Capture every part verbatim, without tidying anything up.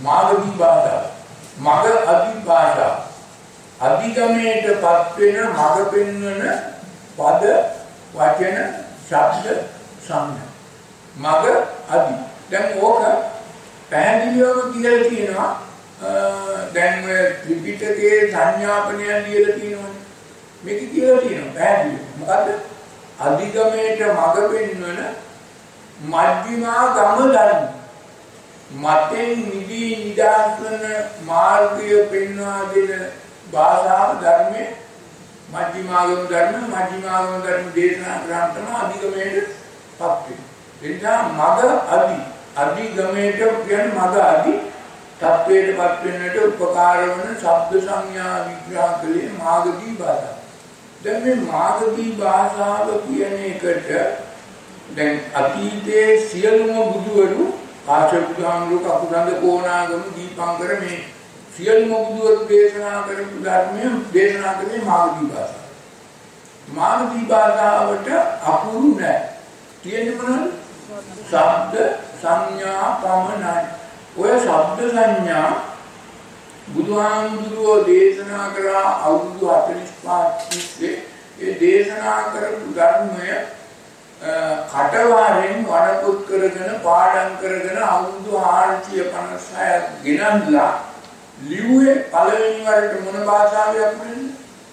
මාගදී භාෂාව. මග අදි භාෂාව. අධිගමයටපත් වෙන මග පෙන්වන පද වචන ශබ්ද සංඥා. මග අදි. දැන් ඕක පැහැදිලිවම කියලා කියනවා. දැන් ඔය ත්‍රිපිටකයේ සංඥාපනයන් ලියලා තියෙනවනේ. මේක කියලා තියෙනවා පැහැදිලිව. මොකද්ද? අධිගමයට මග පෙන්වන මධ්‍යමා ගම ධර්ම. මතෙන් නිදී නිදාස් වන මාර්ගය පෙන්වා දෙන භාෂාව ධර්මයේ මධ්‍යමාගම ධර්ම මධ්‍යමාගම ධර්ම දේශනා කරාම තමයි අධිගමයටපත් වෙන්නේ. එනිසා මග අදි අධිගමයට කියන්නේ මග අදි තත්වයටපත් වෙන්නට උපකාර වන ශබ්ද සංඥා විග්‍රහ කළේ මාගදී භාෂාව. දැන් මේ මාගදී භාෂාව කියන එකට දැන් අතීතයේ සියලුම බුදුවරු කාශ්‍යප බුදුහාමුදුරුවෝ කකුසඳ කෝණාගම දීපංකර මේ සියලුම බුදුවරු දේශනා කරපු ධර්මය දේශනා කළේ මාගදී භාෂාව. මාගදී භාෂාවට අකුරු නැහැ. තියෙන්නේ මොනවද? ශබ්ද සංඥා පමණයි. ඔය ශබ්ද සංඥා බුදුහාමුදුරුවෝ දේශනා කරා අවුරුදු හතළිස් පහක් තිස්සේ ඒ දේශනා කරපු ධර්මය කටවාරෙන් වරපොත් කරගෙන පාඩම් කරගෙන අවුරුදු හාරසිය පනස් හයක් ගෙනල්ලා ලිව්වේ පළවෙනි වරට මොන භාෂාවෙන් අපුරෙන්ද?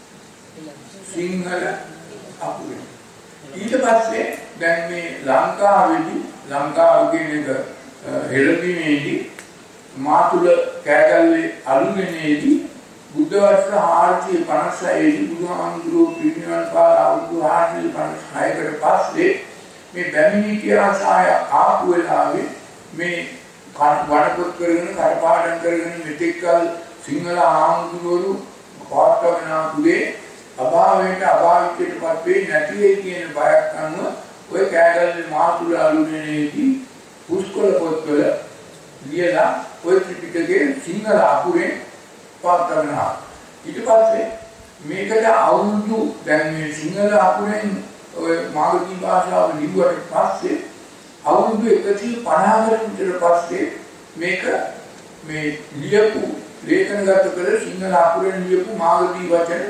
සිංහල අපුරෙන්. ඊට පස්සේ දැන් මේ ලංකාවේදී ලංකාව කියන එක හෙළදීමේදී මාතුල කෑගල්ලේ අලුගැනේදී බුද්ධ වර්ෂ හාරසිය පනස් හයේදී බුදුහාමුදුරුවෝ පිරිනිවන් පාලා අවුරුදු හාරසිය පනස් හයකට පස්සේ මේ බැමිණි ඉතිහාසය ආපු වෙලාවේ මේ වඩපොත් කරගෙන කටපාඩම් කරගෙන මෙතෙක්කල් සිංහල ආමුදුරුවෝ පාඨවන පුදේ අභාවයට අභාවිතයටපත් වෙන්නේ නැති වෙයි කියන බයක් අනුව ඔය කෑගල්ලේ මාතුල අලුගැනේදී පුස්කොළ පොත්වල ලියලා ඔය ත්‍රිපිටකයේ සිංහල අකුරෙන් පාඨවනවා. ඊට පස්සේ මේකට අවුරුදු දැන් මේ සිංහල අකුරෙන් ඔය මාගදී භාෂාව ලිව්වට පස්සේ අවුරුදු එකසිය පනහකට විතර පස්සේ මේක මේ ලියපු ලේඛනගත කළ සිංහල අකුරෙන් ලියපු මාගදී වචන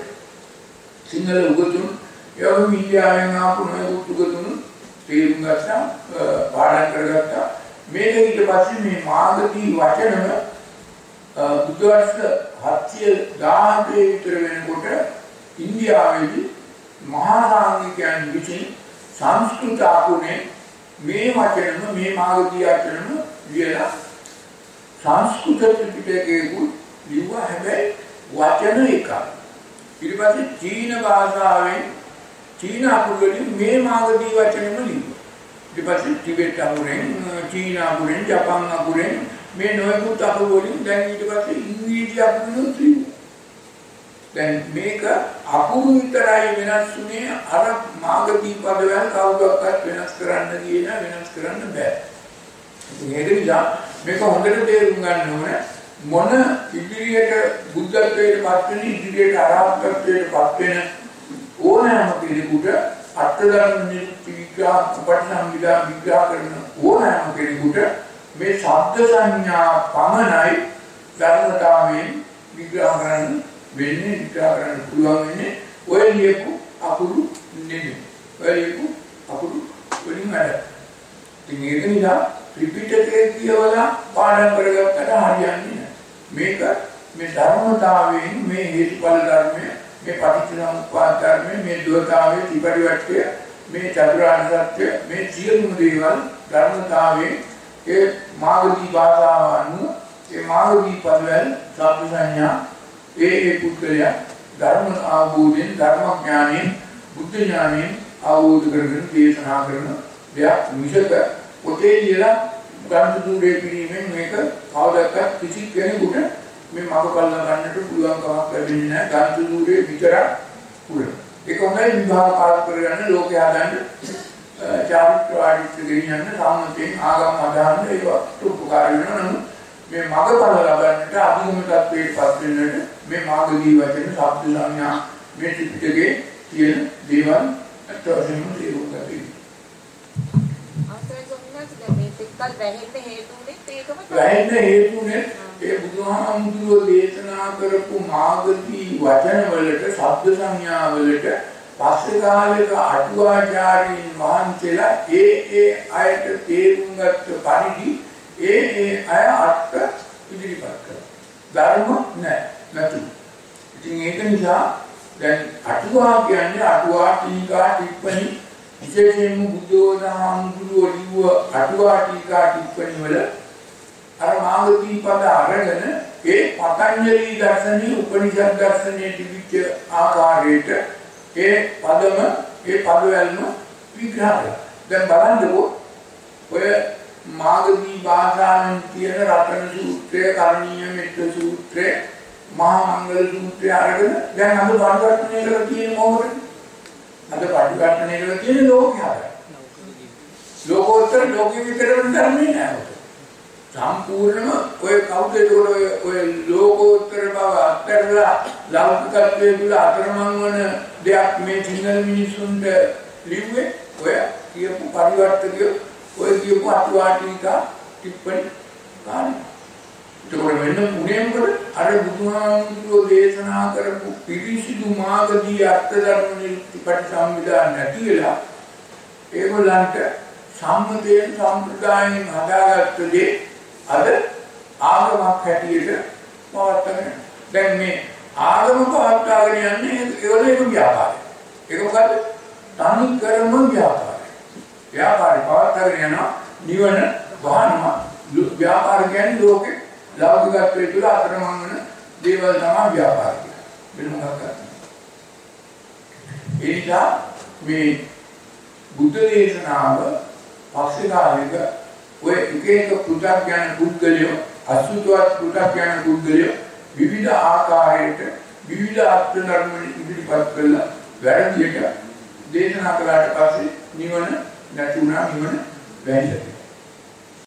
සිංහල උගතුන් යෝග ඉන්දියාවෙන් ආපු නොයෙකුත් උගතුන් තේරුම් ගත්තා පාඩම් කරගත්තා. මේක ඊට පස්සේ මේ මාගදී වචනම බුද්ධ වර්ෂ හත්සිය දහහතේ විතර වෙනකොට ඉන්දියාවේදී මහා සාංඝිකයන් විසින් සංස්කෘත අකුරේ මේ වචනම මේ මාගදී වචනම ලියලා සංස්කෘත ත්‍රිපිටකයකුත් ලිව්වා. හැබැයි වචන එකයි. ඊට පස්සේ චීන භාෂාවෙන් චීන අකුරු වලින් මේ මාගදී වචනෙම ලිව්වා. ඊට පස්සේ ටිබෙට් අකුරෙන් චීන අකුරෙන් ජපාන් අකුරෙන් මේ නොයෙකුත් අකුරු වලින් දැන් ඊට පස්සේ ඉංග්‍රීසි අකුරුත් ලිව්වා. දැන් මේක අකුරු විතරයි වෙනස් වුණේ අර මාගදී පදවල කවුරුවක්වත් වෙනස් කරන්න කියන වෙනස් කරන්න බෑ. ඒක නිසා මේක හොඳට තේරුම් ගන්න ඕනේ. මොන ඉදිරියට බුද්ධත්වයට පත් වෙන ඉදිරියට අරහත්ත්වයට පත් වෙන ඕනෑම කෙනෙකුට අත්දැකීම් නිවිග්‍රහ උපසම්පදා විග්‍රහ කරන ඕනෑම කෙනෙකුට මේ ශබ්ද සංඥා පමණයි ධර්මතාවයෙන් විග්‍රහ කරන්න වෙන්නේ විග්‍රහ කරන්න පුළුවන් වෙන්නේ ඔය ලියපු අකුරු නෙමෙයි. ඔය ලියපු අකුරු වලින් වැඩ. ඉතින් ඒක නිසා ත්‍රිපිටකයේ කියවලා පාඩම් කරගත්තට හරියන්නේ නැහැ. මේක මේ ධර්මතාවයෙන් මේ හේතුඵල ධර්මය මේ පටිච්චසමුප්පාද ධර්මය මේ දුරතාවයේ ත්‍රිපරිවර්තය මේ චතුරාර්ය සත්‍ය මේ සියලුම දේවල් ධර්මතාවයෙන් ඒ මාගදී භාෂාව අනුව ඒ මාගදී පදවල ශබ්ද සංඥා ඒ ඒ පුද්ගලයා ධර්ම අවබෝධයෙන් ධර්ම ඥානයෙන් බුද්ධ ඥානයෙන් අවබෝධ කරගෙන දේශනා කරන දෙයක් මිසක පොතේ ලියලා ගන්න දුරේ පිළිමෙන් මේක කවදාවත් කිසි කෙනෙකුට මේ මගපල්ල ගන්නට පුළුවන් කමක් ලැබෙන්නේ නැහැ. ගන්න දුරේ විතරක් පුළුවන්. ඒක හොඳයි විභාග පාස් කරගන්න ලෝකේ හදන්න චාරිත්‍ර ආදිත්‍ය ගෙනියන්න සාමයෙන් ආගම් අදහන්න ඒක උපකාර වෙනවා. නමුත් මේ මගපල්ල ලබන්නට අභිගම තත්වයට පත් වෙන්නට මේ මාගදී වචන ශබ්ද සංඥා මේ ත්‍රිපිටකයේ තියෙන දේවල් අත්‍යවශ්‍යම තේරුම් ගන්න. ආශ්‍රය සොන්නස් මේ පිටකල් වැහෙන්න හේතුුනේ ඒකම වැහෙන්න හේතුුනේ ඒ බුදුහාමුදුරුවෝ දේශනා කරපු මාර්ගී වචන වලට ශබ්ද සංඥා වලට පස්සේ කාලෙක අටුවාචාර්යින් වහන්සේලා ඒ ඒ අයට තේරුම් ගත්ත පරිදි ඒ ඒ අය අට ඉදිරිපත් කළා. ධර්ම නැහැ නැතු. ඉතින් ඒක නිසා දැන් අටුවා කියන්නේ අටුවා ටීකා ටිප්පණි විශේෂයෙන්ම බුදුදහමඳුරෝ ලිව්ව අටුවා ටීකා ටිප්පණි වල අර මාර්ගී පද අරගෙන ඒ පතංජලි දර්ශනීය උපනිෂද් දර්ශනීය තිබිච්ච ආකාරයට ඒ පදම ඒ පදවලම විග්‍රහ කරලා. දැන් බලන්නකෝ ඔය මාර්ගී භාෂාවෙන් කියන රතන සූත්‍රය, කරණීය මෙත්ත සූත්‍රය, මහා මංගල සූත්‍රය අරගෙන දැන් අද පරිවර්තනය කරලා තියෙන මොකද? අද පරිවර්තනය කරලා තියෙන ලෝකය හදයි. ලෝකෝත්තර ලෝකෙ විතරම ධර්මේ නෑ. සම්පූර්ණම ඔය කවුද ඔය ඔය ලෝකෝත්තර බව අත්හැරලා ලෞකිකත්වයේ තුල අතරමං වන දෙයක් මේ සිංහල මිනිසුන්ට ලිව්වේ ඔය කියපු පරිවර්තකය ඔය කියපු අටුවාටිකා ටිප්පණි කාරණා. ඒකවල වෙන මුනේ මොකද අර බුදුහාමුදුරුවෝ දේශනා කරපු පිරිසිදු මාර්ගදී අර්ථ ධර්ම නිර්පටිසම්විදා නැති වෙලා ඒගොල්ලන්ට සම්මතයෙන් සම්ප්‍රදායෙන් හදාගත්ත දේ අද ආගමක් හැටියට පවත්වාගෙන. දැන් මේ ආගම පවත්වාගෙන යන්නේ ඒවල එක ව්‍යාපාරය. ඒක මොකද්ද? තනි කරම ව්‍යාපාරය. ව්‍යාපාරය පවත්වාගෙන යනවා නිවන වහනවා. ව්‍යාපාර කියන්නේ ලෝකේ ලෞකිකත්වයේ තුල අතරමං වෙන දේවල් තමයි ව්‍යාපාර කියන්නේ. වෙන මොකක්ද? ඒ නිසා මේ බුද්ධ දේශනාව පස්සේ කාලෙක ඔය එක එක පු탁ඥාන පුද්ගලයෝ අසුතවත් පු탁ඥාන පුද්ගලයෝ විවිධ ආකාරයට විවිධ අර්ථ ධර්ම ඉදිරිපත් කළා වැරදියට දේශනා කළාට පස්සේ නිවන නැතුණා නිවන වැහිලා.